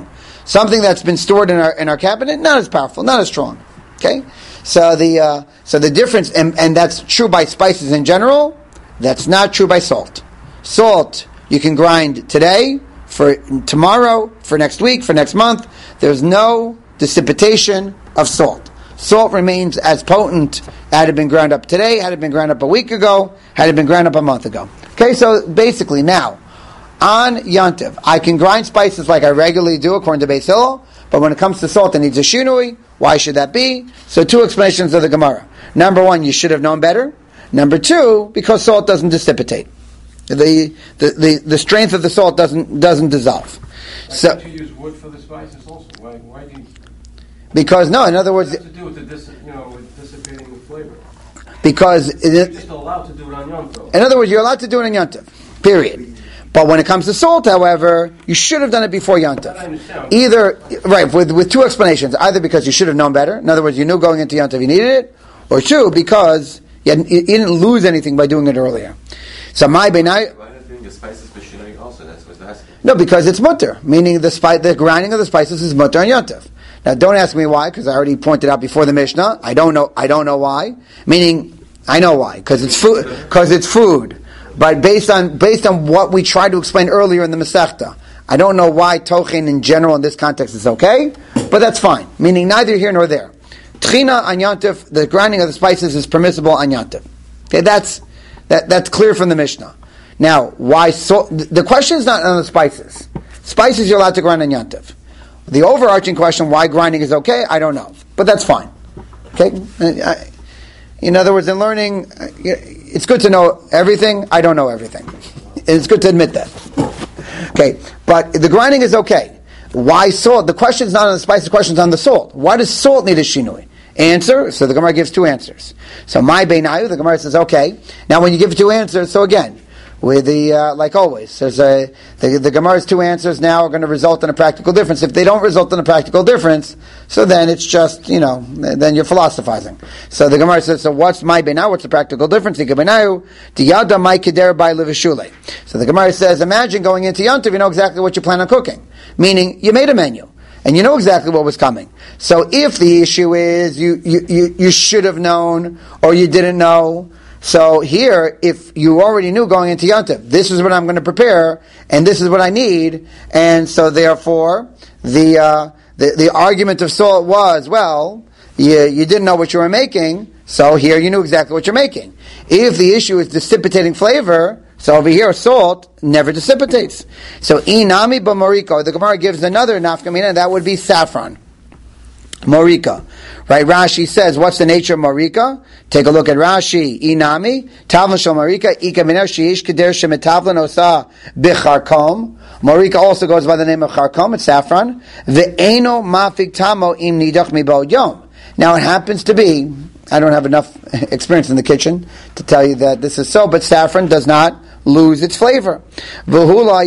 Something that's been stored in our in our cabinet, not as powerful, not as strong. Okay, so the uh, so the difference, and, and that's true by spices in general. That's not true by salt. Salt you can grind today, for tomorrow, for next week, for next month. There's no dissipation of salt. Salt remains as potent had it been ground up today, had it been ground up a week ago, had it been ground up a month ago. Okay, so basically now, on Yantiv, I can grind spices like I regularly do according to Beis Hillel, but when it comes to salt, it needs a shinui. Why should that be? So two explanations of the Gemara. Number one, you should have known better. Number two, because salt doesn't dissipate. The, the the the strength of the salt doesn't doesn't dissolve. Why So can't you use wood for the spices also? Why, why do you... because no, in other words, What does it have to do with the dis, you know, with dissipating the flavor? because You're it, just allowed to do it on Yom Tov. in other words, you're allowed to do it in Yantiv. Period. But when it comes to salt, however, you should have done it before I Yantiv. understand. Either right with with two explanations: either because you should have known better, in other words, you knew going into Yantiv you needed it, or two because you, hadn't, you didn't lose anything by doing it earlier. So my benai. Why not doing the spices for Shinoi also? That's what they're asking. No, because it's mutter, meaning the spice, the grinding of the spices is mutter and yantiv. Now, don't ask me why, because I already pointed out before the Mishnah. I don't know. I don't know why. Meaning, I know why, because it's food. Because it's food. But based on based on what we tried to explain earlier in the Masechta, I don't know why tochin in general in this context is okay, but that's fine. Meaning, neither here nor there. Tchina on yantiv, the grinding of the spices is permissible on yantiv. Okay, that's that that's clear from the Mishnah. Now, why so? The question is not on the spices. Spices you're allowed to grind on yantiv. The overarching question, why grinding is okay, I don't know. But that's fine. Okay? In other words, in learning, it's good to know everything. I don't know everything. It's good to admit that. Okay? But the grinding is okay. Why salt? The question is not on the spices, the question is on the salt. Why does salt need a shinui? Answer, so the Gemara gives two answers. So my beinayu, the Gemara says, okay. Now when you give two answers, so again, with the, uh, like always, there's a, the, the Gemara's two answers now are going to result in a practical difference. If they don't result in a practical difference, so then it's just, you know, then you're philosophizing. So the Gemara says, so what's my beinayu? What's the practical difference? The Beinayu, tiyada my keder by livishule. So the Gemara says, imagine going into Yontiv, you know exactly what you plan on cooking. Meaning, you made a menu. And you know exactly what was coming. So if the issue is you, you, you, you should have known or you didn't know, so here, if you already knew going into Yontif, this is what I'm going to prepare, and this is what I need, and so therefore, the uh, the, the argument of salt was, well, you, you didn't know what you were making, so here you knew exactly what you're making. If the issue is dissipating flavor, so over here, salt never dissipates. So, inami b'morika, the Gemara gives another nafkamina, and that would be saffron. Morika. Right, Rashi says, what's the nature of Morika? Take a look at Rashi. Inami, Tavlan shel Morika, Ika miner sheish keder shemetavlan osa b'charkom. Morika also goes by the name of charkom, it's saffron. Ve'eno mafik tamo im nidach mibod yom. Now it happens to be, I don't have enough experience in the kitchen to tell you that this is so, but saffron does not lose its flavor. But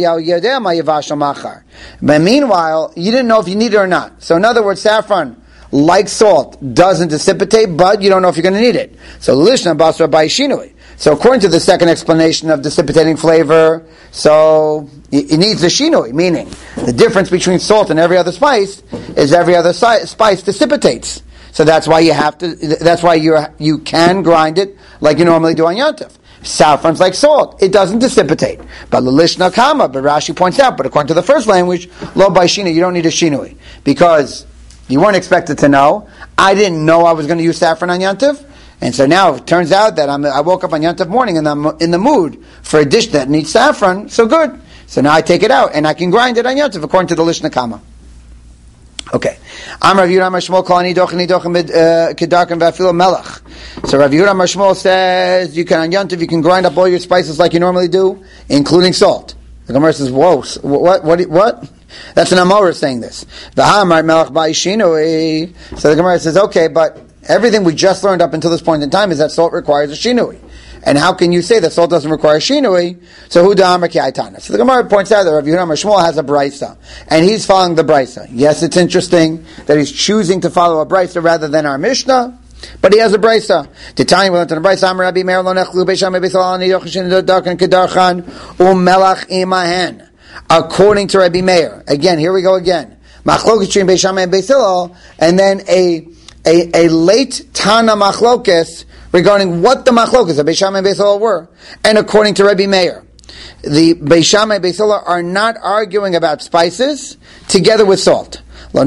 meanwhile, you didn't know if you need it or not. So in other words, saffron, like salt, doesn't dissipate, but you don't know if you're going to need it. So lishna basra ba'ishinui. So according to the second explanation of dissipating flavor, so it needs the shinui, meaning the difference between salt and every other spice is every other si- spice dissipates. So that's why you have to. That's why you you can grind it like you normally do on Yontif. Saffron's like salt; it doesn't dissipate. But l'lishna kama, but Rashi points out. But according to the first language, lo b'shina, you don't need a shinui because you weren't expected to know. I didn't know I was going to use saffron on Yontif, and so now it turns out that I'm, I woke up on Yontif morning and I'm in the mood for a dish that needs saffron. So good. So now I take it out and I can grind it on Yontif according to the lishna kama. Okay. I'm Rav Yehuda Mashmol kol ani dochen nidochen kedarken v'afilo melach. So Rav Yehuda Mashmol says you can on Yontif you can grind up all your spices like you normally do, including salt. The Gemara says, "Whoa, what? What? What?" That's an Amorah saying this. V'hamar melach ba'ishinui. So the Gemara says, "Okay, but everything we just learned up until this point in time is that salt requires a shinui." And how can you say that salt doesn't require shinui? So who da'amar ki aitana? So the Gemara points out that Rav Yehuda Mashmol has a brisa, and he's following the brisa. Yes, it's interesting that he's choosing to follow a brisa rather than our Mishnah, but he has a brisa. Titani went to the brisa. Amar Rabbi Meir lo nechlu beisham beithal ani yochishin darkan kedarchan umelach imahen. According to Rabbi Meir, again, here we go again. machlokes between Beis Shammai and Beis Hillel, and then a, a, a late Tana machlokes regarding what the machlokes of Beis Shammai and Beis Hillel were. And according to Rebbe Meir, the Beis Shammai and Beis Hillel are not arguing about spices together with salt.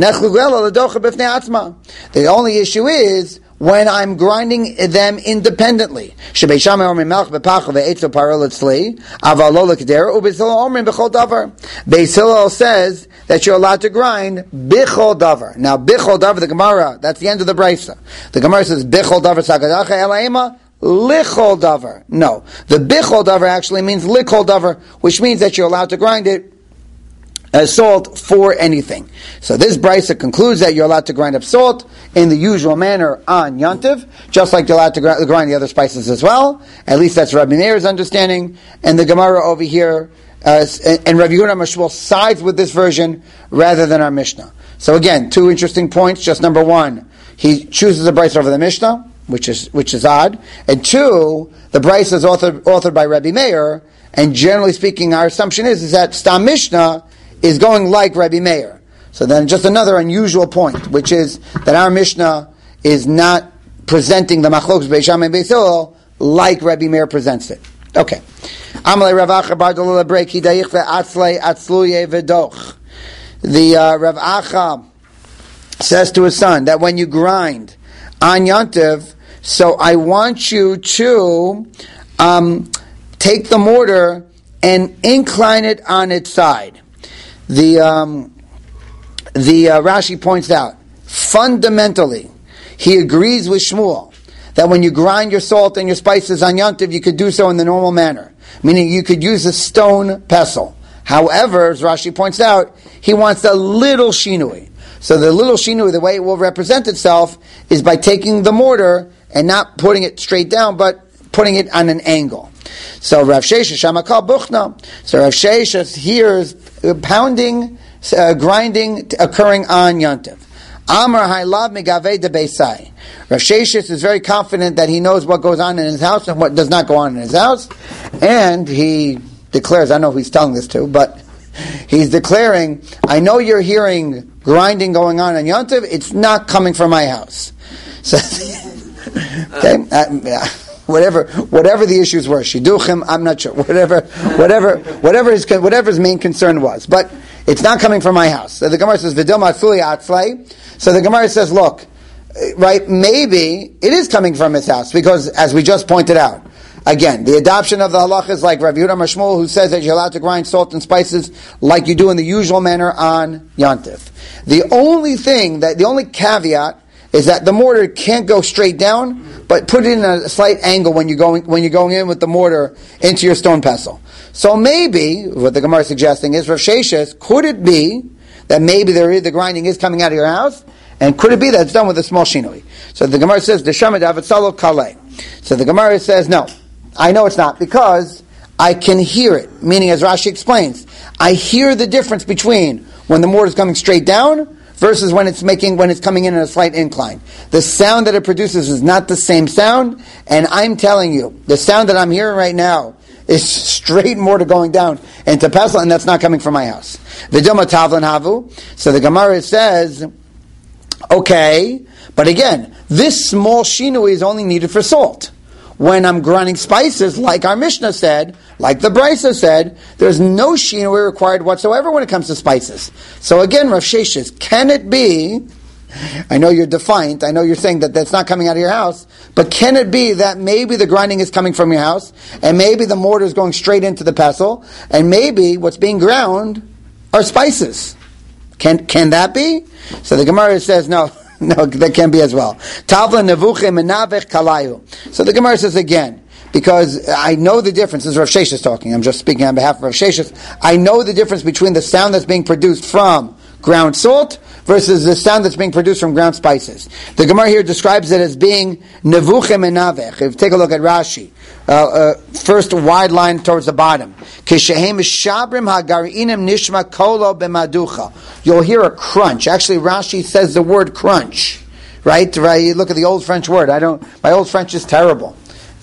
The only issue is when I'm grinding them independently. Beis Hillel says that you're allowed to grind bichol davar. Now bichol davar, the Gemara, that's the end of the brisa. The Gemara says bichol davar sagadacha elaima lichol davar. No, the bichol davar actually means lichol davar, which means that you're allowed to grind it as salt for anything. So this brisa concludes that you're allowed to grind up salt in the usual manner on Yontiv, just like you're allowed to grind the other spices as well. At least that's Rabbi Meir's understanding. And the Gemara over here, uh, and Rabbi Yehuda Mashmuel sides with this version rather than our Mishnah. So again, two interesting points. Just number one, he chooses the brisa over the Mishnah, which is which is odd. And two, the brisa is authored, authored by Rabbi Meir, and generally speaking, our assumption is, is that Stam Mishnah is going like Rabbi Meir. So then just another unusual point, which is that our Mishnah is not presenting the machlokes Beis Shammai and Beis Hillel like Rabbi Meir presents it. Okay. Amalei Rav Acha bar Dolala Brei ki daich ve'atzlei atzluye v'doch. The uh, Rav Acha says to his son that when you grind on Yontiv, so I want you to um, take the mortar and incline it on its side. The um, the uh, Rashi points out, fundamentally, he agrees with Shmuel that when you grind your salt and your spices on Yontiv, you could do so in the normal manner, meaning you could use a stone pestle. However, as Rashi points out, he wants a little shinui. So the little shinui, the way it will represent itself, is by taking the mortar and not putting it straight down, but putting it on an angle. So Rav Sheshes Shamakal Buchna. So Rav Sheshes hears pounding, uh, grinding t- occurring on Yontiv. Amar Haylav Megaveh de Beisai. Rav Sheshes is very confident that he knows what goes on in his house and what does not go on in his house, and he declares, I know who he's telling this to, but he's declaring, I know you're hearing grinding going on in Yontiv, it's not coming from my house. So, okay, uh, yeah. Whatever, whatever the issues were, shiduchim, I'm not sure. Whatever, whatever, whatever his whatever his main concern was, but it's not coming from my house. So the Gemara says, "V'dil matzui atzlei." So the Gemara says, "Look, right? Maybe it is coming from his house because, as we just pointed out, again, the adoption of the halach is like Rav Yehuda Mashmuel, who says that you're allowed to grind salt and spices like you do in the usual manner on Yontif. The only thing that, the only caveat is that the mortar can't go straight down, but put it in a slight angle when you're going when you're going in with the mortar into your stone pestle. So maybe what the Gemara is suggesting is, Rav Sheshes, could it be that maybe there, the grinding is coming out of your house, and could it be that it's done with a small shinui? So the Gemara says, "Deshama davitzalo kalei." So the Gemara says, "No, I know it's not because I can hear it." Meaning, as Rashi explains, I hear the difference between when the mortar is coming straight down versus when it's making when it's coming in at a slight incline. The sound that it produces is not the same sound, and I'm telling you, the sound that I'm hearing right now is straight mortar going down into pestle, and that's not coming from my house. V'dilma tavlan havu. So the Gemara says, okay, but again, this small shinui is only needed for salt. When I'm grinding spices, like our Mishnah said, like the Brisa said, there's no shinui required whatsoever when it comes to spices. So again, Rav Sheshes, can it be, I know you're defiant, I know you're saying that that's not coming out of your house, but can it be that maybe the grinding is coming from your house, and maybe the mortar is going straight into the pestle, and maybe what's being ground are spices? Can can that be? So the Gemara says, no. No, that can be as well. Tavla nevuchim menavech kalayu. So the Gemara says again, because I know the difference. This is Rav Sheshes talking. I'm just speaking on behalf of Rav Sheshes. I know the difference between the sound that's being produced from ground salt versus the sound that's being produced from ground spices. The Gemara here describes it as being nevuchim menavech. If you take a look at Rashi, uh, uh, first wide line towards the bottom. Kishehem shabrim hagarinim nishma kolo b'maducha. You'll hear a crunch. Actually, Rashi says the word crunch. Right? Right? You look at the old French word. I don't. My old French is terrible.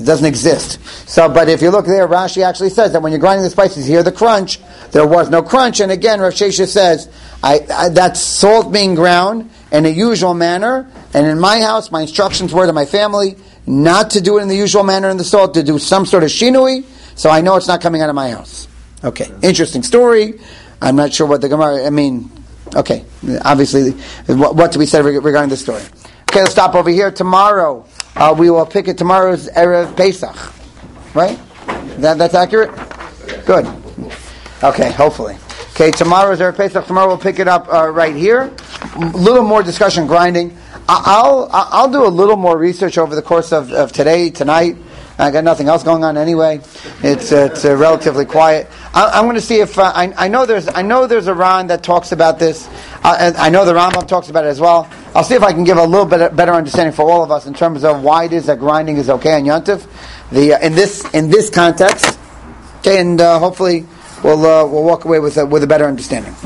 It doesn't exist. So, but if you look there, Rashi actually says that when you're grinding the spices, you hear the crunch. There was no crunch. And again, Rav Shesha says, I, I, that's salt being ground in a usual manner. And in my house, my instructions were to my family not to do it in the usual manner in the salt, to do some sort of shinui. So I know it's not coming out of my house. Okay, interesting story. I'm not sure what the Gemara, I mean, okay, obviously, what, what to be said regarding this story. Okay, let's stop over here. Tomorrow, uh, we will pick it tomorrow's Erev Pesach. Right? That, that's accurate? Good. Okay, hopefully. Okay, tomorrow's Erev Pesach. Tomorrow we'll pick it up uh, right here. A little more discussion grinding. I'll I'll do a little more research over the course of, of today, tonight. I got nothing else going on anyway. It's uh, it's uh, relatively quiet. I, I'm going to see if uh, I I know there's I know there's a Ran that talks about this. Uh, I know the Rambam talks about it as well. I'll see if I can give a little bit better understanding for all of us in terms of why it is that grinding is okay on Yom Tov. The uh, in this in this context, okay, and uh, hopefully we'll uh, we'll walk away with a, with a better understanding.